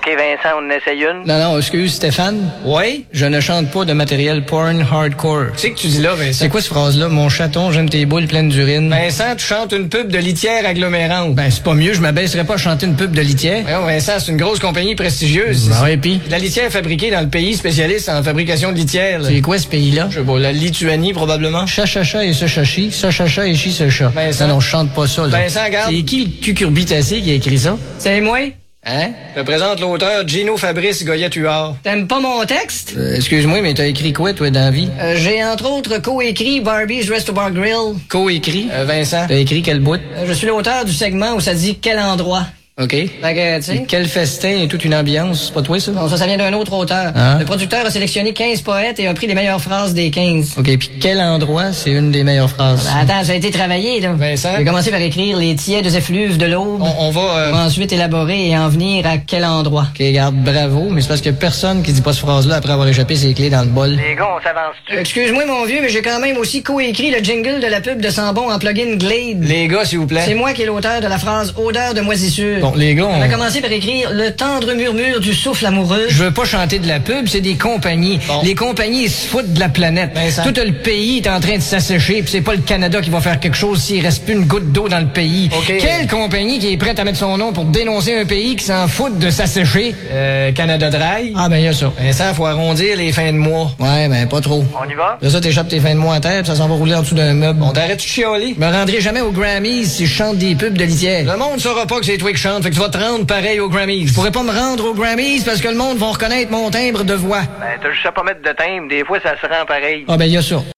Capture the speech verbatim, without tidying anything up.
OK, Vincent, on essaye une. Non, non, excuse, Stéphane. Oui? Je ne chante pas de matériel porn hardcore. C'est que tu dis là, Vincent? C'est quoi cette phrase-là? Mon chaton, j'aime tes boules pleines d'urine. Vincent, tu chantes une pub de litière agglomérante. Ben, c'est pas mieux, je m'abaisserais pas à chanter une pub de litière. Voyons, Vincent, c'est une grosse compagnie prestigieuse. Ben ouais, pis? De la litière fabriquée dans le pays spécialiste en fabrication de litière. là. C'est quoi ce pays-là? Je sais pas, la Lituanie, probablement. Chachacha et ce chachi, ça chacha et chi ce chat. Vincent. Non, non, je chante pas ça, là. Vincent, regarde. C'est qui le cucurbitacé qui a écrit ça? C'est moi? Hein? Je te présente l'auteur Gino Fabrice Goyette-Huard. T'aimes pas mon texte? Euh, excuse-moi, mais t'as écrit quoi, toi, dans la vie? Euh, j'ai entre autres co-écrit Barbie's Restaurant Grill. Co-écrit? Euh, Vincent. T'as écrit quel bout? Euh, je suis l'auteur du segment où ça dit quel endroit. OK. Fait que, tu sais. Et quel festin et toute une ambiance. C'est pas toi, ça? Non, ça, ça vient d'un autre auteur. Ah. Le producteur a sélectionné quinze poètes et a pris les meilleures phrases des quinze. OK, puis quel endroit, c'est une des meilleures phrases? Ben, attends, ça a été travaillé, là. Vincent. J'ai commencé par écrire les tièdes effluves de l'aube. On, on va... euh, Pour ensuite élaborer et en venir à quel endroit. OK, garde, bravo, mais c'est parce que personne qui dit pas cette phrase-là après avoir échappé ses clés dans le bol. Les gars, on s'avance-tu? Excuse-moi, mon vieux, mais j'ai quand même aussi co-écrit le jingle de la pub de Sambon en plugin Glade. Les gars, s'il vous plaît. C'est moi qui est l'auteur de la phrase odeur de moisissure. Bon, les gars, on... On a commencé par écrire le tendre murmure du souffle amoureux. Je veux pas chanter de la pub, c'est des compagnies. Bon. Les compagnies, ils se foutent de la planète. Vincent. Tout le pays est en train de s'assécher, puis c'est pas le Canada qui va faire quelque chose s'il reste plus une goutte d'eau dans le pays. OK. Quelle compagnie qui est prête à mettre son nom pour dénoncer un pays qui s'en fout de s'assécher? Euh, Canada Dry. Ah, ben, y a ça. Vincent, faut arrondir les fins de mois. Ouais, ben, pas trop. On y va? Là, ça, t'échappes tes fins de mois à terre, puis ça s'en va rouler en dessous d'un meuble. On t'arrête de chialer. Je me rendrai jamais aux Grammys si je chante des pubs de litière. Le monde saura pas que c'est toi qui chante, fait que tu vas te rendre pareil aux Grammys. Je pourrais pas me rendre aux Grammys parce que le monde va reconnaître mon timbre de voix. Ben, t'as juste à pas mettre de thème. Des fois, ça se rend pareil. Ah, ben, y a ça.